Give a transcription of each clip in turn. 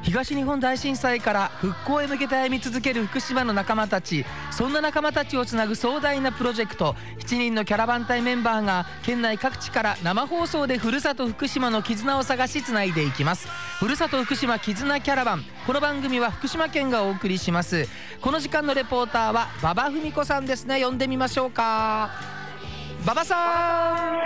東日本大震災から復興へ向けて歩み続ける福島の仲間たち、そんな仲間たちをつなぐ壮大なプロジェクト、7人のキャラバン隊メンバーが県内各地から生放送でふるさと福島の絆を探しつないでいきます。ふるさと福島絆キャラバン、この番組は福島県がお送りします。この時間のレポーターは馬場文子さんですね。呼んでみましょうか。馬場さん。 はい、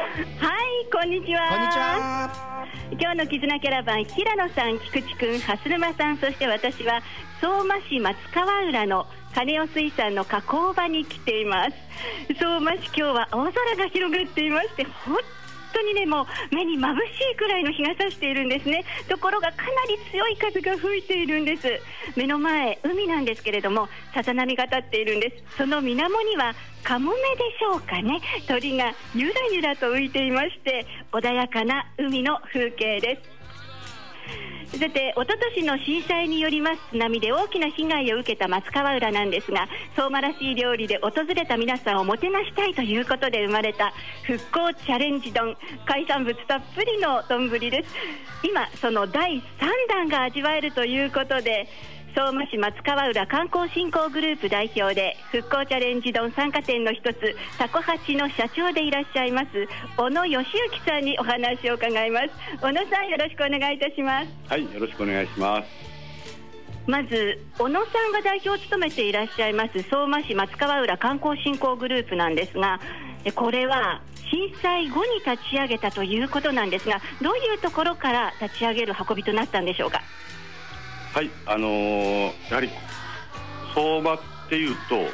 こんにちは。 こんにちは。 今日の絆キャラバン、平野さん、菊池くん、蓮沼さん、そして私は相馬市松川浦の金尾水産の加工場に来ています。相馬市、今日は青空が広がっていまして、本当にね、もう目に眩しいくらいの日が差しているんですね。ところがかなり強い風が吹いているんです。目の前海なんですけれども、さざ波が立っているんです。その水面にはカモメでしょうかね、鳥がゆらゆらと浮いていまして、穏やかな海の風景です。さて、一昨年の震災によります津波で大きな被害を受けた松川浦なんですが、相馬らしい料理で訪れた皆さんをもてなしたいということで生まれた復興チャレンジ丼、海産物たっぷりの丼です。今その第3弾が味わえるということで、相馬市松川浦観光振興グループ代表で復興チャレンジ丼参加店の一つタコハチの社長でいらっしゃいます小野義行さんにお話を伺います。小野さん、よろしくお願いいたします。 はい、よろしくお願いします。 まず小野さんが代表を務めていらっしゃいます相馬市松川浦観光振興グループなんですが、これは震災後に立ち上げたということなんですが、どういうところから立ち上げる運びとなったんでしょうか。 はい、やはり相馬っていうと、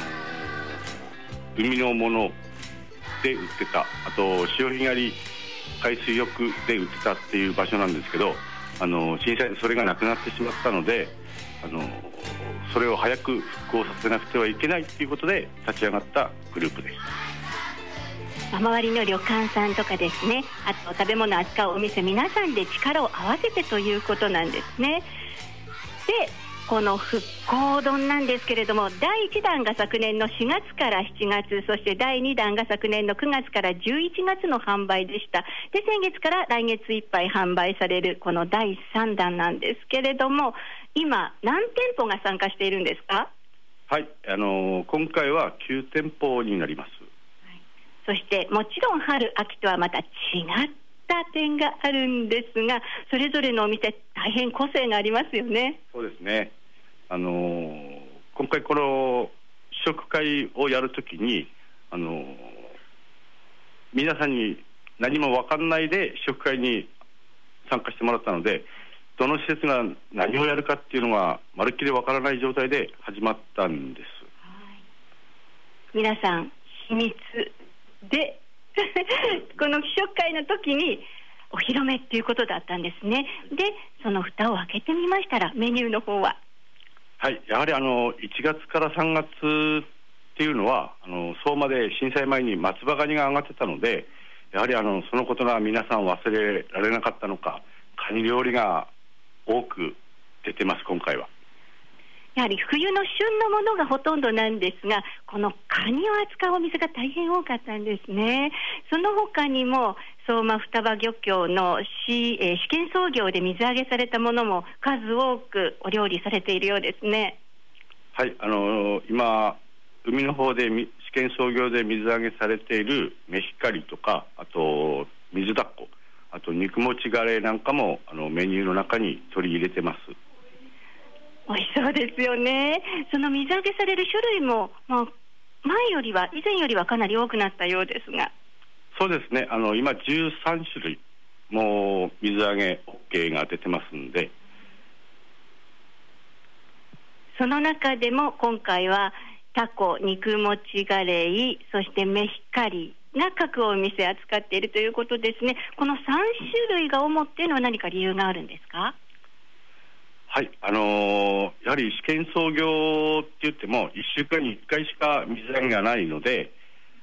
海のもので売ってた、あと潮干狩り海水浴で売ってたっていう場所なんですけど、震災でそれがなくなってしまったので、それを早く復興させなくてはいけないということで立ち上がったグループです。 周りの旅館さんとかですね、あと食べ物を扱うお店、皆さんで力を合わせてということなんですね。で、この復興丼なんですけれども、第1弾が昨年の4月から7月、そして第2弾が昨年の9月から11月の販売でした。で、先月から来月いっぱい販売されるこの第3弾なんですけれども、今何店舗が参加しているんですか。 はい、今回は9店舗になります。 そしてもちろん春秋とはまた違った点があるんですが、それぞれのお店大変個性がありますよね。 そうですね。今回この試食会をやるときに、皆さんに何も分かんないで試食会に参加してもらったので、どの施設が何をやるかっていうのがまるっきり分からない状態で始まったんです。 皆さん秘密でこの試食会の時にお披露目っていうことだったんですね。で、その蓋を開けてみましたら、メニューの方は、 はい、やはり1月から3月っていうのは相馬で震災前に松葉ガニが上がってたので、やはりそのことが皆さん忘れられなかったのか、カニ料理が多く出てます。今回はやはり冬の旬のものがほとんどなんですが、このカニを扱うお店が大変多かったんですね。その他にも相馬双葉漁協の試験操業で水揚げされたものも数多くお料理されているようですね。 はい、今海の方で試験操業で水揚げされているメヒカリとか、あと水だっこ、あと肉もちガレーなんかもメニューの中に取り入れてます。 美味しそうですよね。その水揚げされる種類も、以前よりはかなり多くなったようですが。 そうですね、今13種類もう水揚げ OK が出てますんで、 その中でも今回はタコ、肉もちガレー、そしてメヒカリが各お店扱っているということですね。この3種類が主っていうのは何か理由があるんですか。 はい、やはり試験操業って言っても1週間に1回しか水揚げがないので、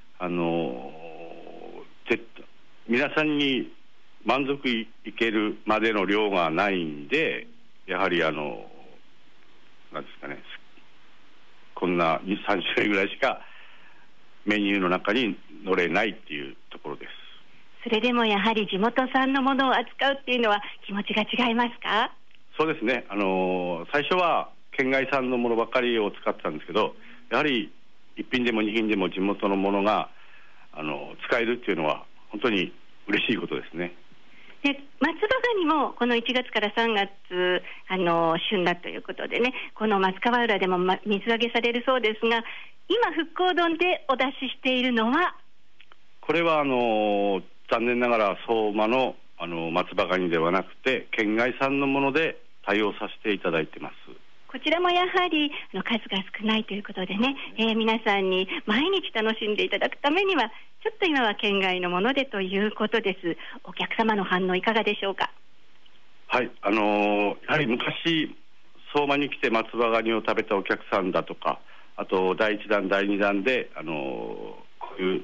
皆さんに満足いけるまでの量がないんで、やはりなんですかね、こんな 2,3 種類ぐらいしかメニューの中に乗れないっていうところです。 それでもやはり地元産のものを扱うっていうのは気持ちが違いますか。 そうですね、最初は県外産のものばかりを使ってたんですけど、やはり1品でも2品でも地元のものが使えるっていうのは本当に嬉しいことですね。 で松葉ガニもこの1月から3月旬だということでね、この松川浦でも、水揚げされるそうですが、今復興丼でお出ししているのは、 これは残念ながら相馬の松葉ガニではなくて県外産のもので対応させていただいてます。 こちらもやはり数が少ないということでね、皆さんに毎日楽しんでいただくためにはちょっと今は県外のものでということです。お客様の反応いかがでしょうか。 はい、やはり昔相馬に来て松葉ガニを食べたお客さんだとか、あと第1弾第2弾でこういう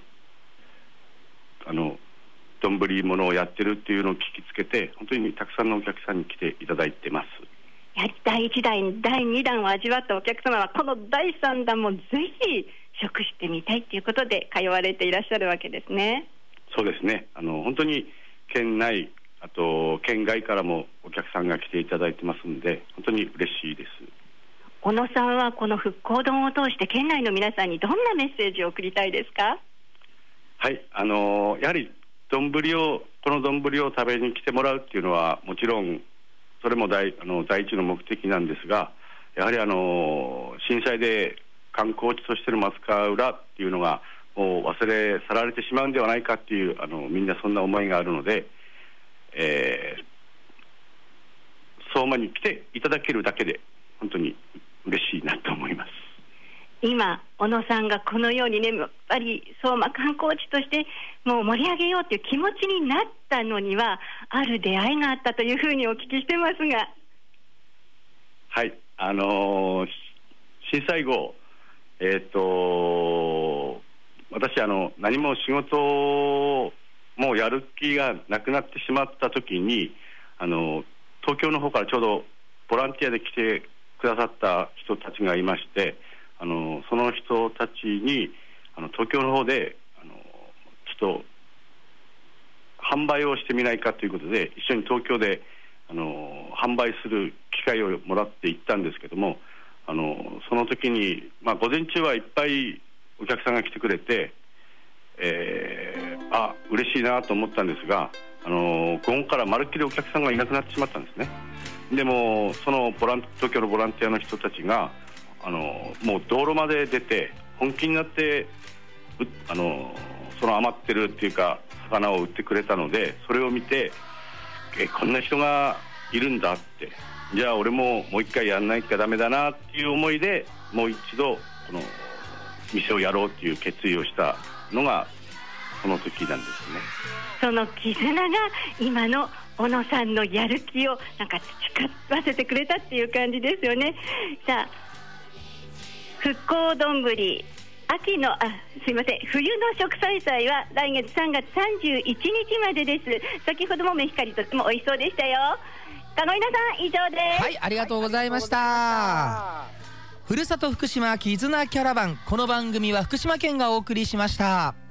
丼ものをやってるっていうのを聞きつけて、本当にたくさんのお客さんに来ていただいてます。 第1弾第2弾を味わったお客様はこの第3弾もぜひ食してみたいということで通われていらっしゃるわけですね。 そうですね、本当に県内、あと県外からもお客さんが来ていただいてますので本当に嬉しいです。 小野さんはこの復興丼を通して県内の皆さんにどんなメッセージを送りたいですか。 はい、やはりこの丼を食べに来てもらうっていうのはもちろんそれも第一の目的なんですが、やはり震災で観光地としての松川浦っていうのがもう忘れ去られてしまうんではないかっていうみんなそんな思いがあるので、相馬に来ていただけるだけで本当に嬉しいなと思います。 今小野さんがこのようにね、やっぱり相馬観光地としてもう盛り上げようという気持ちになったのにはある出会いがあったというふうにお聞きしてますが。 はい、震災後、私何も仕事をもうやる気がなくなってしまった時に東京の方からちょうどボランティアで来てくださった人たちがいまして、その人たちに東京の方でちょっと販売をしてみないかということで一緒に東京で販売する機会をもらって行ったんですけども、その時に、午前中はいっぱいお客さんが来てくれて、嬉しいなと思ったんですが、午後からまるっきりお客さんがいなくなってしまったんですね。でもその東京のボランティアの人たちがもう道路まで出て本気になってその余ってるっていうか魚を売ってくれたので、それを見てこんな人がいるんだって、じゃあ俺ももう一回やんなきゃダメだなっていう思いでもう一度この店をやろうっていう決意をしたのがその時なんですね。 その絆が今の小野さんのやる気を培わせてくれたっていう感じですよね。さあ復興丼冬の食祭祭は来月3月31日までです。先ほどもメヒカリとっても美味しそうでしたよ。籠稲さん以上です。 はい、ありがとうございました。ふるさと福島絆キャラバン、この番組は福島県がお送りしました。